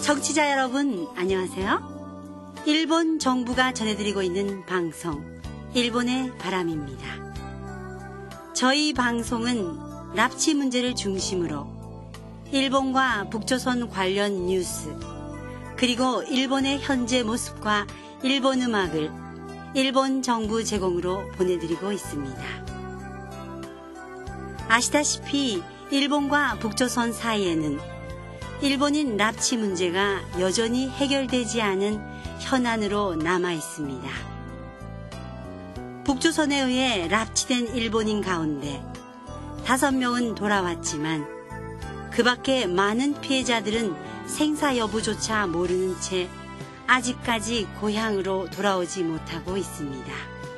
청취자 여러분, 안녕하세요. 일본 정부가 전해드리고 있는 방송, 일본의 바람입니다. 저희 방송은 납치 문제를 중심으로 일본과 북조선 관련 뉴스, 그리고 일본의 현재 모습과 일본 음악을 일본 정부 제공으로 보내드리고 있습니다. 아시다시피 일본과 북조선 사이에는 일본인 납치 문제가 여전히 해결되지 않은 현안으로 남아 있습니다. 북조선에 의해 납치된 일본인 가운데 5명은 돌아왔지만 그 밖에 많은 피해자들은 생사 여부조차 모르는 채 아직까지 고향으로 돌아오지 못하고 있습니다.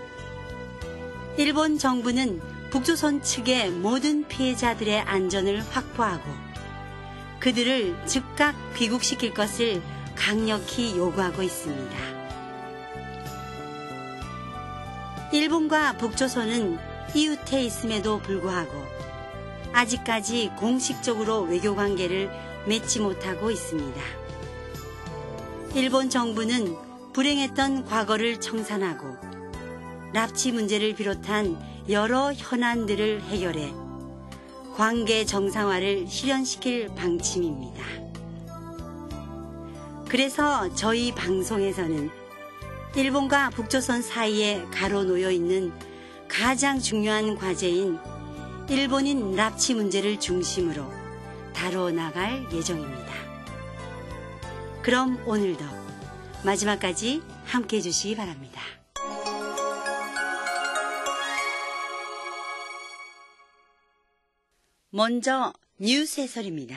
일본 정부는 북조선 측의 모든 피해자들의 안전을 확보하고 그들을 즉각 귀국시킬 것을 강력히 요구하고 있습니다. 일본과 북조선은 이웃해 있음에도 불구하고 아직까지 공식적으로 외교관계를 맺지 못하고 있습니다. 일본 정부는 불행했던 과거를 청산하고 납치 문제를 비롯한 여러 현안들을 해결해 관계 정상화를 실현시킬 방침입니다. 그래서 저희 방송에서는 일본과 북조선 사이에 가로놓여 있는 가장 중요한 과제인 일본인 납치 문제를 중심으로 다뤄나갈 예정입니다. 그럼 오늘도 마지막까지 함께해 주시기 바랍니다. 먼저 뉴스 해설입니다.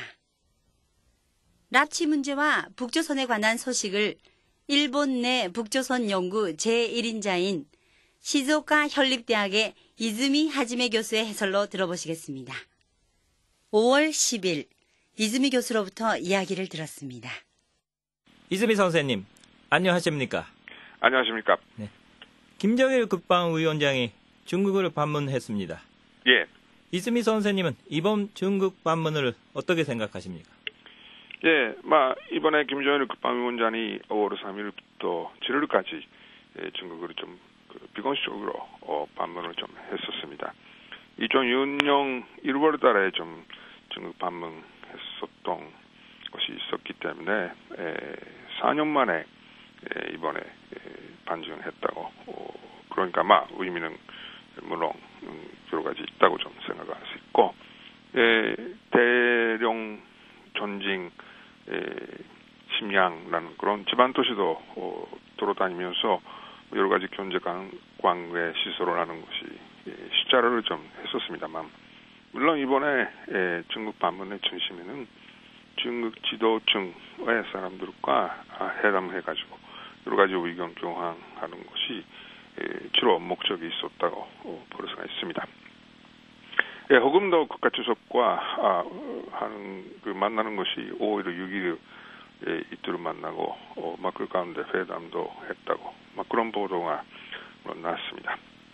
납치 문제와 북조선에 관한 소식을 일본 내 북조선 연구 제1인자인 시즈오카 현립대학의 이즈미 하지메 교수의 해설로 들어보시겠습니다. 5월 10일 이즈미 교수로부터 이야기를 들었습니다. 이즈미 선생님, 안녕하십니까? 안녕하십니까? 네. 김정일 국방위원장이 중국을 방문했습니다. 예. 이즈미 선생님은 이번 중국 방문을 어떻게 생각하십니까? 예, 이번에 김정일 국방위원장이 5월 3일부터 7일까지 중국으로 좀 비공식적으로 방문을 좀 했었습니다. 2006년 1월 달에 좀 중국 방문했었던 것이 있었기 때문에 4년 만에 이번에 방문했다고 그러니까 의미는 물론 여러 가지 있다고 좀 생각할 수 있고 대령 전진 심양라는 그런 지방 도시도 돌아다니면서 여러 가지 경제 관계 시설을 하는 것이 숫자를 좀 했었습니다만 물론 이번에 중국 방문의 중심에는 중국 지도층의 사람들과 회담해가지고 여러 가지 의견 교환하는 것이 주로 목적이 있었다고 볼 수가 있습니다. 조금 더 국가 주석과 만나는 것이 5일, 6일 이틀을 만나고 그 가운데 회담도 했다고 그런 보도가 났습니다.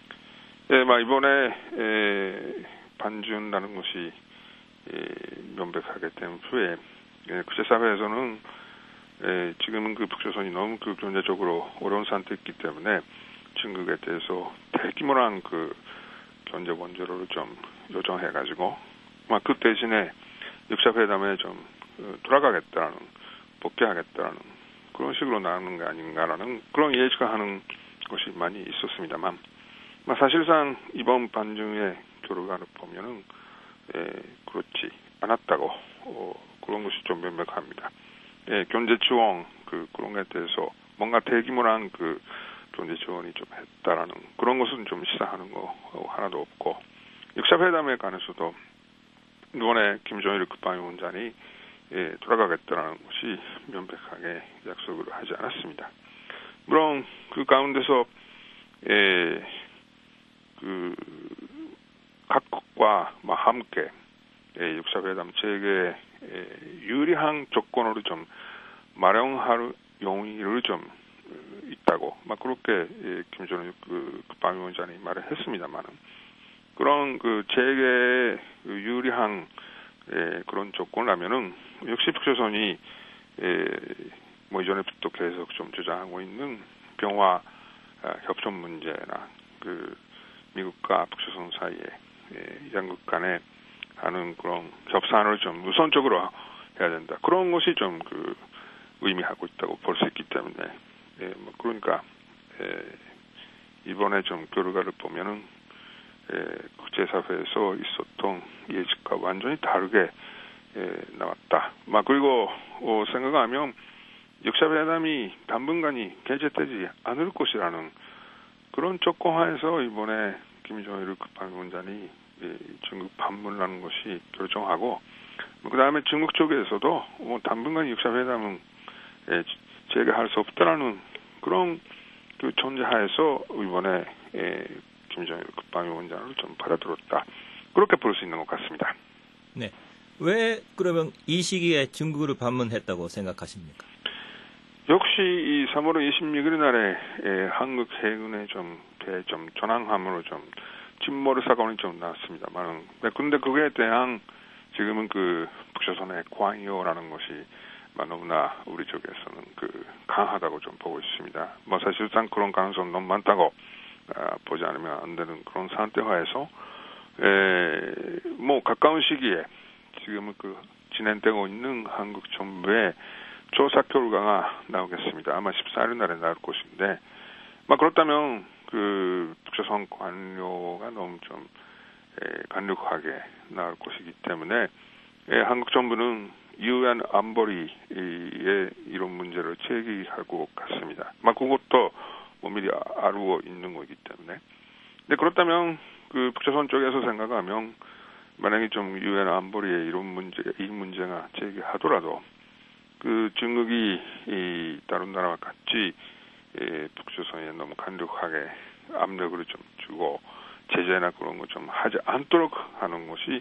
이번에 반준다는 것이 명백하게 된 후에 국제사회에서는 지금은 북조선이 너무 경제적으로 어려운 상태에 있기 때문에 중국에 대해서 대규모한 경제 원조를 좀 요청해가지고 그 대신에 육사회담에 좀 돌아가겠다는 복귀하겠다는 그런 식으로 나오는 게 아닌가라는 그런 예측을 하는 것이 많이 있었습니다만 사실상 이번 반중의 결과를 보면은 그렇지 않았다고 그런 것이 좀 명백합니다. 경제 지원 그런 것에 대해서 뭔가 대규모한 경제 지원이 좀 했다라는 그런 것은 좀 시사하는 거 하나도 없고 육사회담에 관해서도 이번에 김정일 국방위원장이 돌아가겠다는 것이 명백하게 약속을 하지 않았습니다. 물론 그 가운데서 각국과 함께 육사회담 체계에 유리한 조건으로 좀 마련할 용의를 좀 있다고 그렇게 김정일 국방위원장이 말을 했습니다만은 그런 체계에 유리한 그런 조건이라면은 역시 북조선이 뭐 이전에부터 계속 좀 주장하고 있는 평화 협정 문제나 그 미국과 북조선 사이에 양국 간에 하는 그런 협상을 좀 우선적으로 해야 된다. 그런 것이 좀 그 의미하고 있다고 볼 수 있기 때문에 뭐 그러니까 이번에 좀 결과를 보면은 국제사회에서 있었던 예측과 완전히 다르게 나왔다. 그리고 생각하면 역사회담이 당분간이 개최되지 않을 것이라는 그런 조건하에서 이번에 김정일 국방위원장이 중국 방문하는 것이 결정하고 그 다음에 중국 쪽에서도 당분간 역사회담은 재개할 수 없다라는 그런 그 존재하에서 이번에 김정일 국방위원장을 좀 받아들였다. 그렇게 볼 수 있는 것 같습니다. 네. 왜 그러면 이 시기에 중국을 방문했다고 생각하십니까? 역시 이 3월 26일 날에 한국 해군의 좀 전황함으로 좀 침몰 사건이 좀 났습니다만, 근데 그거에 대한 지금은 그 북조선의 관여라는 것이 너무나 우리 쪽에서는 그 강하다고 좀 보고 있습니다. 사실상 그런 가능성 너무 많다고 보지 않으면 안 되는 그런 상태화에서 뭐 가까운 시기에 지금은 그 진행되고 있는 한국 정부의 조사 결과가 나오겠습니다. 아마 14일 날에 나올 것인데, 그렇다면 그 북조선 관료가 너무 좀 강력하게 나올 것이기 때문에 한국 정부는 유엔 안보리에 이런 문제를 제기할 것 같습니다. 그것도 미리 알고 있는 거기 때문에. 근데 그렇다면 그 북조선 쪽에서 생각하면 만약에 좀 유엔 안보리에 이 문제가 제기하더라도 그 중국이 다른 나라와 같이 북조선에 너무 강력하게 압력을 좀 주고 제재나 그런 거 좀 하지 않도록 하는 것이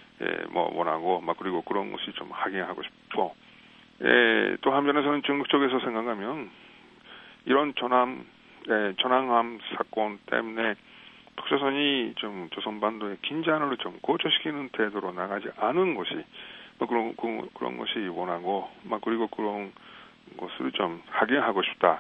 원하고 그리고 그런 것이 좀 하게 하고 싶고 또 한편에서는 중국 쪽에서 생각하면 이런 전황함 사건 때문에 북조선이 좀 조선반도의 긴장을 좀 고조시키는 태도로 나가지 않은 것이 그런 것이 원하고 그리고 그런 것을 좀 하게 하고 싶다.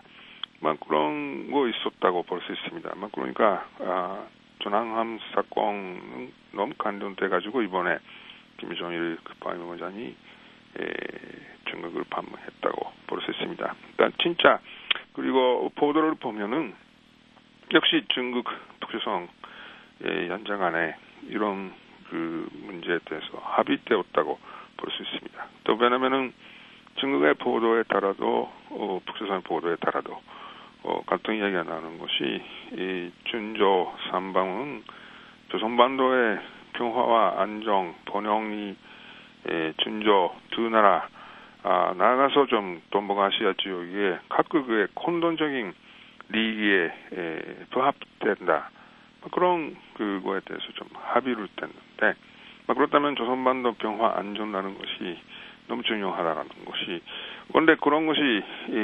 그런 거 있었다고 볼 수 있습니다. 그러니까 전황함 사건은 너무 관련돼 가지고 이번에 김정일 국방위원장이 중국을 방문했다고 볼 수 있습니다. 일단 진짜 그리고 보도를 보면은 역시 중국 북조선 연장 간에 이런 그 문제에 대해서 합의되었다고 볼 수 있습니다. 또 왜냐면은 중국의 보도에 따라도 북조선의 보도에 따라도 같은 이야기가 나오는 것이 이 준조 3방은 조선반도의 평화와 안정, 번영이 준조 두 나라 나아가서 좀 동북아시아 지역에 각국의 공동적인利益에 부합된다. 그런 그거에 대해서 좀 합의를 했는데 그렇다면 조선반도 평화 안정이라는 것이 너무 중요하다는 것이 그런데 그런 것이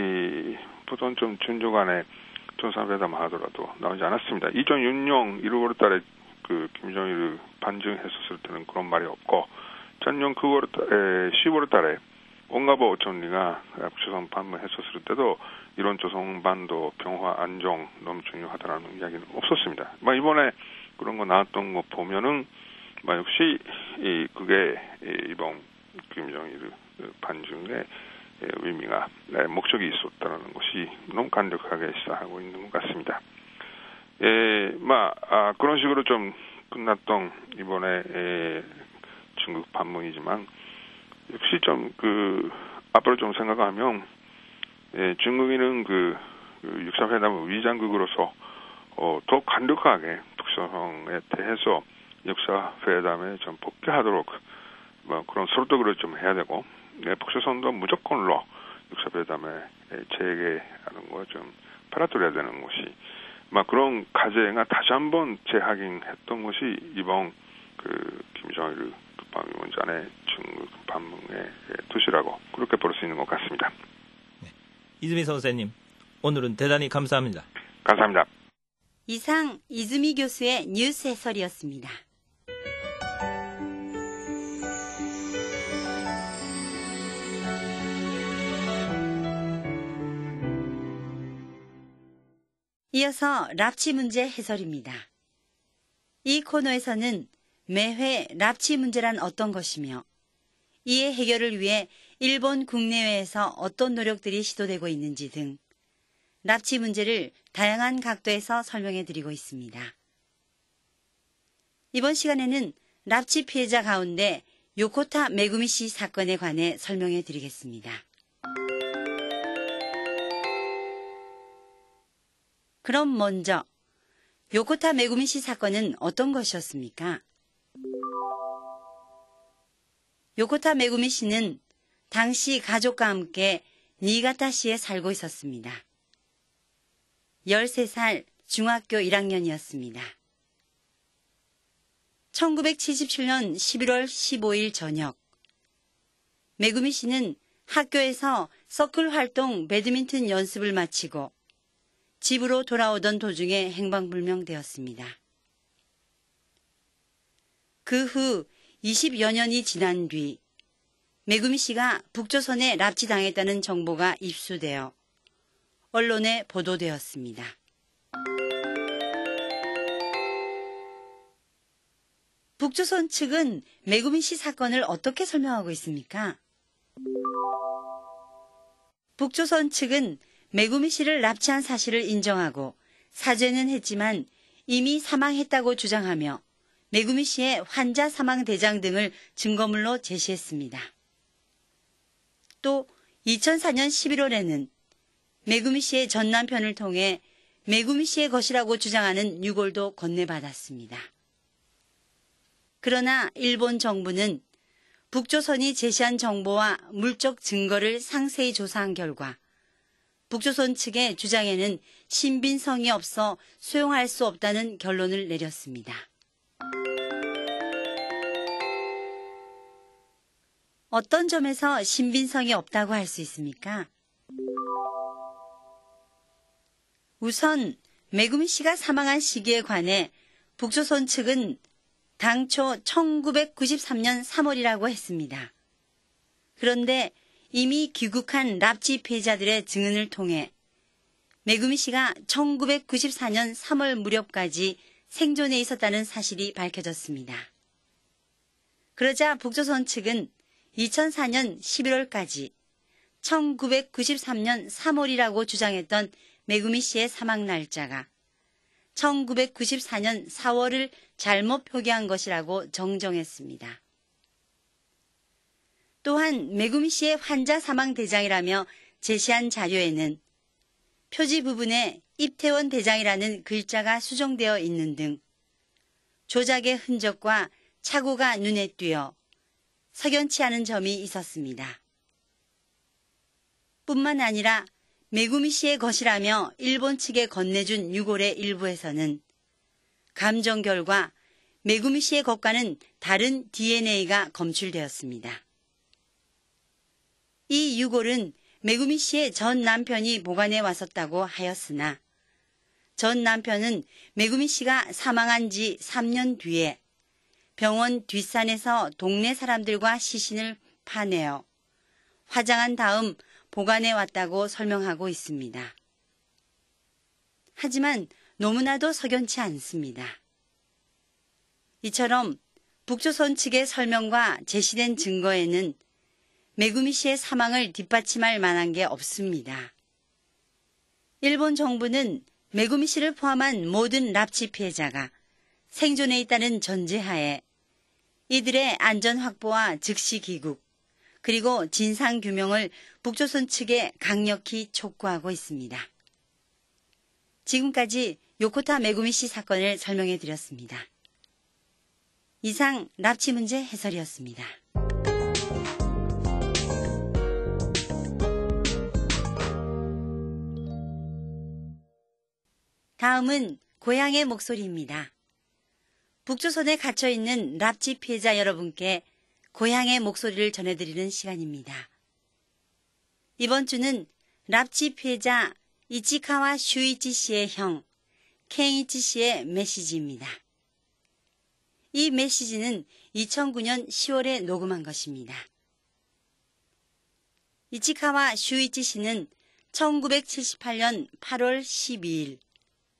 보통 좀 준조 간에 정상회담 하더라도 나오지 않았습니다. 2006년 1월 달에 그 김정일 반증했었을 때는 그런 말이 없고 작년 10월 달에 온가보 총리가 북조선 방문했었을 때도 이런 조선반도 평화 안정 너무 중요하다는 이야기는 없었습니다. 이번에 그런 거 나왔던 거 보면은 역시 그게 이번 김정일 반증의 의미가 목적이 있었다는 것이 너무 강력하게 시사하고 있는 것 같습니다. 그런 식으로 좀 끝났던 이번에 중국 방문이지만 역시 좀 앞으로 좀 생각하면 중국인은 그 육사회담 위장국으로서 더 강력하게 북조선에 대해서 역사회담에 좀 복귀하도록 그런 설득을 좀 해야 되고 북조선도 무조건로 육사회담에 재개하는 거 좀 받아들여야 되는 것이 그런 과제가 다시 한번 재확인했던 것이 이번 그 김정일 국방위원장의 중국 방문의 뜻이라고 그렇게 볼 수 있는 것 같습니다. 네. 이즈미 선생님, 오늘은 대단히 감사합니다. 감사합니다. 이상 이즈미 교수의 뉴스 해설이었습니다. 이어서 납치 문제 해설입니다. 이 코너에서는 매회 납치 문제란 어떤 것이며 이의 해결을 위해 일본 국내외에서 어떤 노력들이 시도되고 있는지 등 납치 문제를 다양한 각도에서 설명해 드리고 있습니다. 이번 시간에는 납치 피해자 가운데 요코타 메구미 씨 사건에 관해 설명해 드리겠습니다. 그럼 먼저 요코타 메구미 씨 사건은 어떤 것이었습니까? 요코타 메구미 씨는 당시 가족과 함께 니가타시에 살고 있었습니다. 13살 중학교 1학년이었습니다. 1977년 11월 15일 저녁, 메구미 씨는 학교에서 서클 활동 배드민턴 연습을 마치고 집으로 돌아오던 도중에 행방불명되었습니다. 그 후 20여 년이 지난 뒤 메구미 씨가 북조선에 납치당했다는 정보가 입수되어 언론에 보도되었습니다. 북조선 측은 메구미 씨 사건을 어떻게 설명하고 있습니까? 북조선 측은 메구미 씨를 납치한 사실을 인정하고 사죄는 했지만 이미 사망했다고 주장하며 메구미 씨의 환자 사망 대장 등을 증거물로 제시했습니다. 또 2004년 11월에는 메구미 씨의 전 남편을 통해 메구미 씨의 것이라고 주장하는 유골도 건네받았습니다. 그러나 일본 정부는 북조선이 제시한 정보와 물적 증거를 상세히 조사한 결과 북조선 측의 주장에는 신빙성이 없어 수용할 수 없다는 결론을 내렸습니다. 어떤 점에서 신빙성이 없다고 할 수 있습니까? 우선 메구미 씨가 사망한 시기에 관해 북조선 측은 당초 1993년 3월이라고 했습니다. 그런데 이미 귀국한 납치 피해자들의 증언을 통해 메구미 씨가 1994년 3월 무렵까지 생존해 있었다는 사실이 밝혀졌습니다. 그러자 북조선 측은 2004년 11월까지 1993년 3월이라고 주장했던 메구미 씨의 사망 날짜가 1994년 4월을 잘못 표기한 것이라고 정정했습니다. 또한 메구미 씨의 환자 사망 대장이라며 제시한 자료에는 표지 부분에 입태원 대장이라는 글자가 수정되어 있는 등 조작의 흔적과 착오가 눈에 띄어 석연치 않은 점이 있었습니다. 뿐만 아니라 메구미 씨의 것이라며 일본 측에 건네준 유골의 일부에서는 감정 결과 메구미 씨의 것과는 다른 DNA가 검출되었습니다. 이 유골은 메구미 씨의 전 남편이 보관해 왔었다고 하였으나 전 남편은 메구미 씨가 사망한 지 3년 뒤에 병원 뒷산에서 동네 사람들과 시신을 파내어 화장한 다음 보관해 왔다고 설명하고 있습니다. 하지만 너무나도 석연치 않습니다. 이처럼 북조선 측의 설명과 제시된 증거에는 메구미 씨의 사망을 뒷받침할 만한 게 없습니다. 일본 정부는 메구미 씨를 포함한 모든 납치 피해자가 생존해 있다는 전제하에 이들의 안전 확보와 즉시 귀국, 그리고 진상 규명을 북조선 측에 강력히 촉구하고 있습니다. 지금까지 요코타 메구미 씨 사건을 설명해 드렸습니다. 이상 납치 문제 해설이었습니다. 다음은 고향의 목소리입니다. 북조선에 갇혀있는 납치 피해자 여러분께 고향의 목소리를 전해드리는 시간입니다. 이번 주는 납치 피해자 이치카와 슈이치 씨의 형, 켄이치 씨의 메시지입니다. 이 메시지는 2009년 10월에 녹음한 것입니다. 이치카와 슈이치 씨는 1978년 8월 12일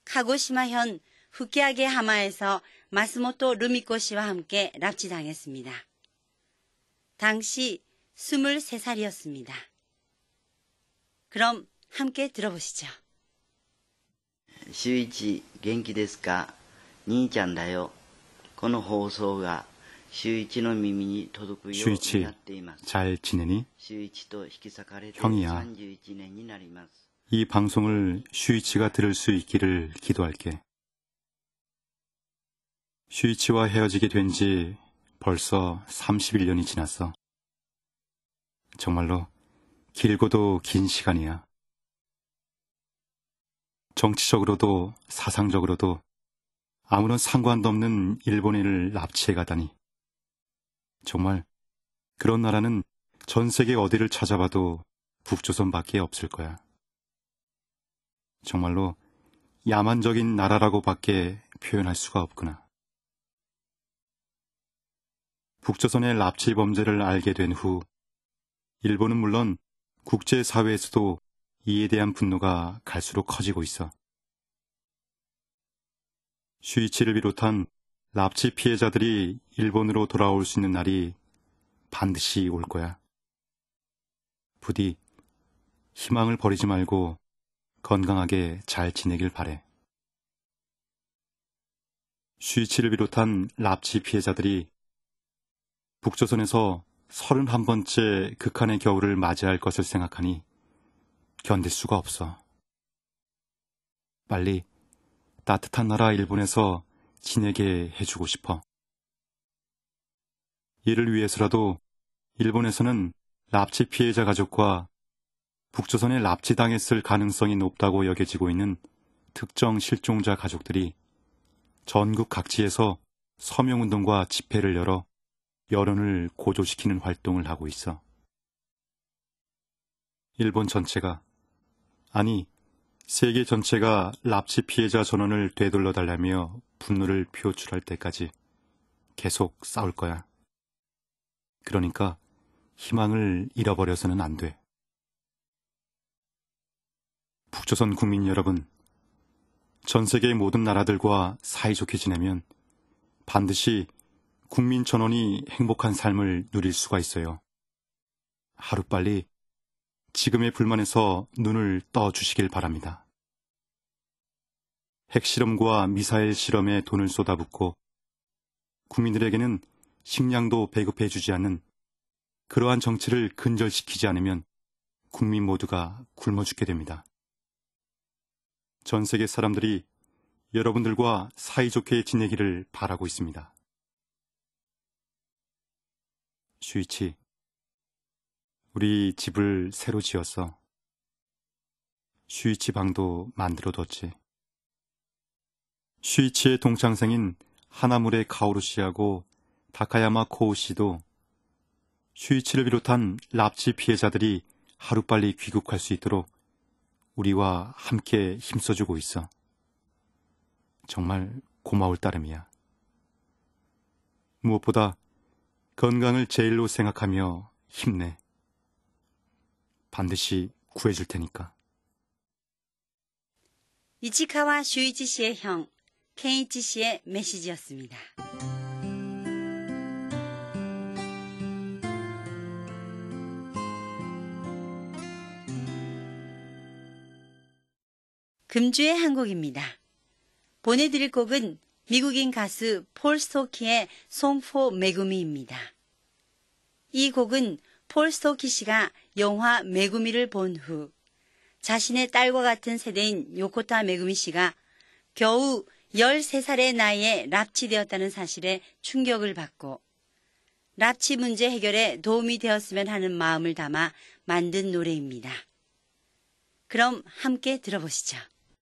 카고시마현 후키아게 하마에서 마스모토 루미코 씨와 함께 납치당했습니다. 당시 23살이었습니다. 그럼 함께 들어보시죠. 周一元気ですか兄ちゃんだよこの放送が周一の耳に届くようになっています 잘 지내니? 周一と引き裂かれて 형이야. 31年になります 이 방송을 슈이치가 들을 수 있기를 기도할게. 슈이치와 헤어지게 된 지 벌써 31년이 지났어. 정말로 길고도 긴 시간이야. 정치적으로도 사상적으로도 아무런 상관도 없는 일본인을 납치해 가다니. 정말 그런 나라는 전 세계 어디를 찾아봐도 북조선밖에 없을 거야. 정말로 야만적인 나라라고밖에 표현할 수가 없구나. 북조선의 납치 범죄를 알게 된 후 일본은 물론 국제사회에서도 이에 대한 분노가 갈수록 커지고 있어. 슈이치를 비롯한 납치 피해자들이 일본으로 돌아올 수 있는 날이 반드시 올 거야. 부디 희망을 버리지 말고 건강하게 잘 지내길 바래. 슈이치를 비롯한 납치 피해자들이 북조선에서 31번째 극한의 겨울을 맞이할 것을 생각하니 견딜 수가 없어. 빨리 따뜻한 나라 일본에서 지내게 해주고 싶어. 이를 위해서라도 일본에서는 납치 피해자 가족과 북조선에 납치당했을 가능성이 높다고 여겨지고 있는 특정 실종자 가족들이 전국 각지에서 서명운동과 집회를 열어 여론을 고조시키는 활동을 하고 있어. 일본 전체가, 아니 세계 전체가 납치 피해자 전원을 되돌려달라며 분노를 표출할 때까지 계속 싸울 거야. 그러니까 희망을 잃어버려서는 안 돼. 북조선 국민 여러분, 전 세계의 모든 나라들과 사이좋게 지내면 반드시 국민 전원이 행복한 삶을 누릴 수가 있어요. 하루빨리 지금의 불만에서 눈을 떠주시길 바랍니다. 핵실험과 미사일 실험에 돈을 쏟아붓고 국민들에게는 식량도 배급해주지 않는 그러한 정치를 근절시키지 않으면 국민 모두가 굶어 죽게 됩니다. 전 세계 사람들이 여러분들과 사이좋게 지내기를 바라고 있습니다. 슈이치, 우리 집을 새로 지었어. 슈이치 방도 만들어뒀지. 슈이치의 동창생인 하나무레 카오루 씨하고 다카야마 코우 씨도 슈이치를 비롯한 납치 피해자들이 하루빨리 귀국할 수 있도록 우리와 함께 힘써주고 있어. 정말 고마울 따름이야. 무엇보다 건강을 제일로 생각하며 힘내. 반드시 구해줄 테니까. 이치카와 슈이치 씨의 형, 켄이치 씨의 메시지였습니다. 금주의 한 곡입니다. 보내드릴 곡은 미국인 가수 폴 스토키의 Song for 메구미입니다. 이 곡은 폴 스토키 씨가 영화 메구미를 본 후 자신의 딸과 같은 세대인 요코타 메구미 씨가 겨우 13살의 나이에 납치되었다는 사실에 충격을 받고 납치 문제 해결에 도움이 되었으면 하는 마음을 담아 만든 노래입니다. 그럼 함께 들어보시죠.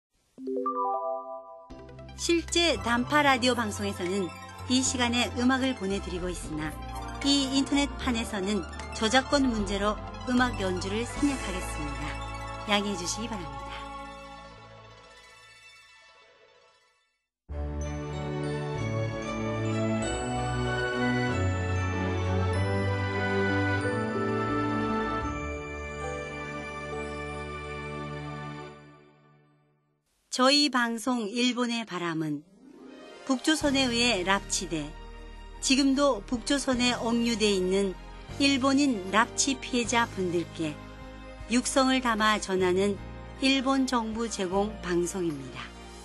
실제 단파 라디오 방송에서는 이 시간에 음악을 보내드리고 있으나 이 인터넷판에서는 저작권 문제로 음악 연주를 생략하겠습니다. 양해해 주시기 바랍니다. 저희 방송 일본의 바람은 북조선에 의해 납치돼 지금도 북조선에 억류돼 있는 일본인 납치 피해자 분들께 육성을 담아 전하는 일본 정부 제공 방송입니다.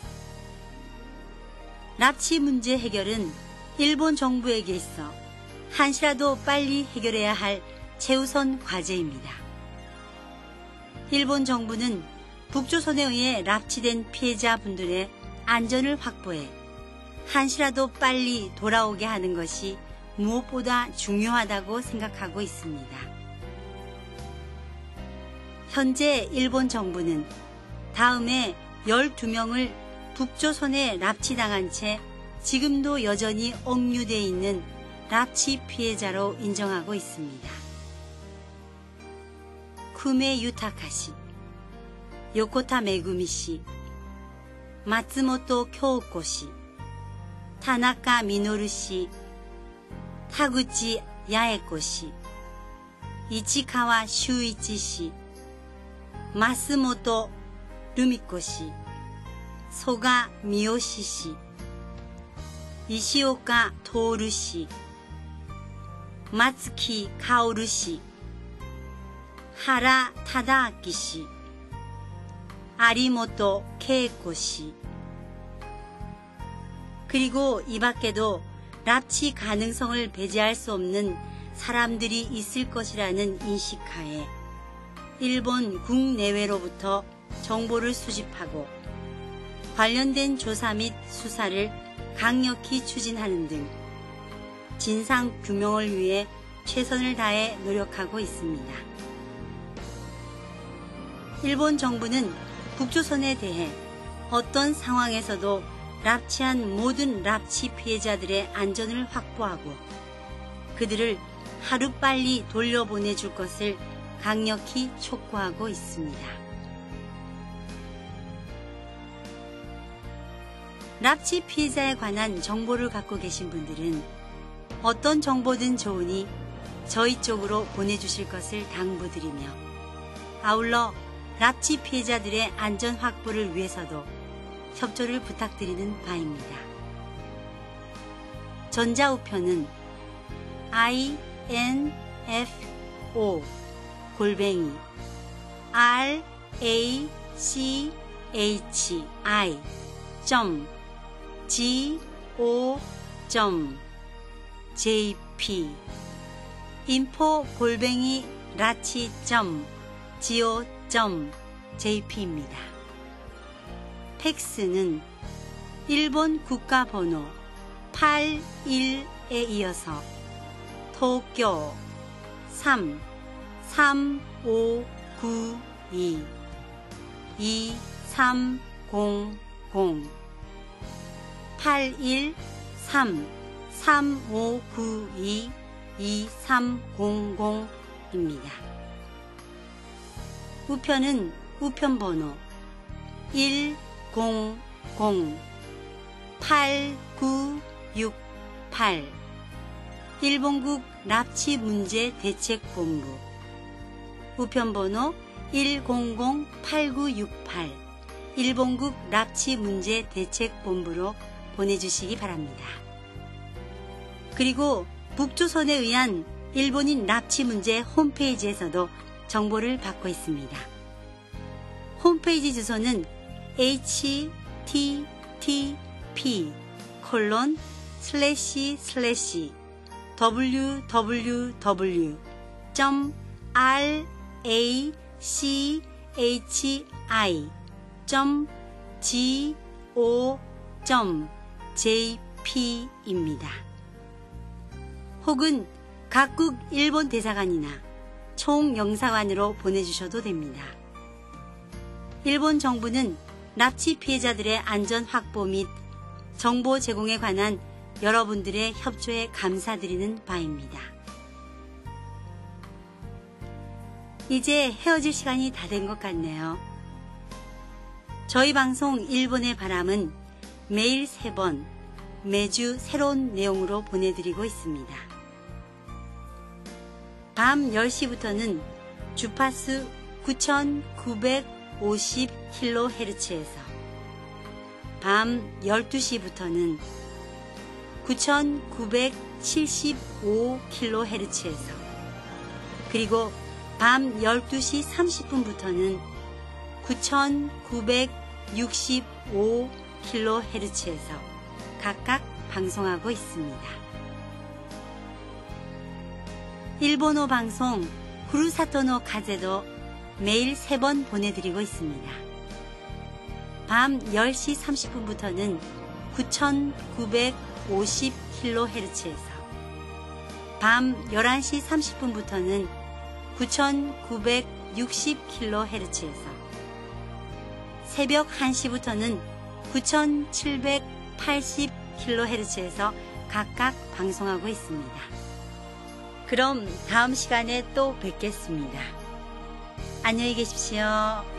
납치 문제 해결은 일본 정부에게 있어 한시라도 빨리 해결해야 할 최우선 과제입니다. 일본 정부는 북조선에 의해 납치된 피해자분들의 안전을 확보해 한시라도 빨리 돌아오게 하는 것이 무엇보다 중요하다고 생각하고 있습니다. 현재 일본 정부는 다음에 12명을 북조선에 납치당한 채 지금도 여전히 억류되어 있는 납치 피해자로 인정하고 있습니다. 쿠메 유타카시, 요코타 메구미씨, 마츠모토 교코씨, 타나카 미노루씨, 타구치 야에코씨, 이치카와 슈이치씨, 마스모토 루미코씨, 소가 미요시씨, 이시오카 토오루씨, 마츠키 카오루씨, 하라 타다아키씨, 아리모토 케이코씨, 그리고 이 밖에도 납치 가능성을 배제할 수 없는 사람들이 있을 것이라는 인식하에 일본 국내외로부터 정보를 수집하고 관련된 조사 및 수사를 강력히 추진하는 등 진상 규명을 위해 최선을 다해 노력하고 있습니다. 일본 정부는 북조선에 대해 어떤 상황에서도 납치한 모든 납치 피해자들의 안전을 확보하고 그들을 하루빨리 돌려보내줄 것을 강력히 촉구하고 있습니다. 납치 피해자에 관한 정보를 갖고 계신 분들은 어떤 정보든 좋으니 저희 쪽으로 보내주실 것을 당부드리며 아울러 납치 피해자들의 안전 확보를 위해서도 협조를 부탁드리는 바입니다. 전자우편은 info@rachi.go.jp info@rachi.go.jp입니다. 팩스는 일본 국가번호 81에 이어서 도쿄 33592-2300 81-33592-2300입니다. 우편은 우편번호 100-8968 일본국 납치문제대책본부 우편번호 100-8968 일본국 납치문제대책본부로 보내주시기 바랍니다. 그리고 북조선에 의한 일본인 납치 문제 홈페이지에서도 정보를 받고 있습니다. 홈페이지 주소는 www.rachi.go.jp입니다. 혹은 각국 일본 대사관이나 총영사관으로 보내주셔도 됩니다. 일본 정부는 납치 피해자들의 안전 확보 및 정보 제공에 관한 여러분들의 협조에 감사드리는 바입니다. 이제 헤어질 시간이 다 된 것 같네요. 저희 방송 일본의 바람은 매일 3번, 매주 새로운 내용으로 보내드리고 있습니다. 밤 10시부터는 주파수 9950kHz에서 밤 12시부터는 9975kHz에서 그리고 밤 12시 30분부터는 9965kHz에서 각각 방송하고 있습니다. 일본어 방송 후루사토노 카제도 매일 3번 보내드리고 있습니다. 밤 10시 30분부터는 9950kHz에서 밤 11시 30분부터는 9960kHz에서 새벽 1시부터는 9780kHz에서 각각 방송하고 있습니다. 그럼 다음 시간에 또 뵙겠습니다. 안녕히 계십시오.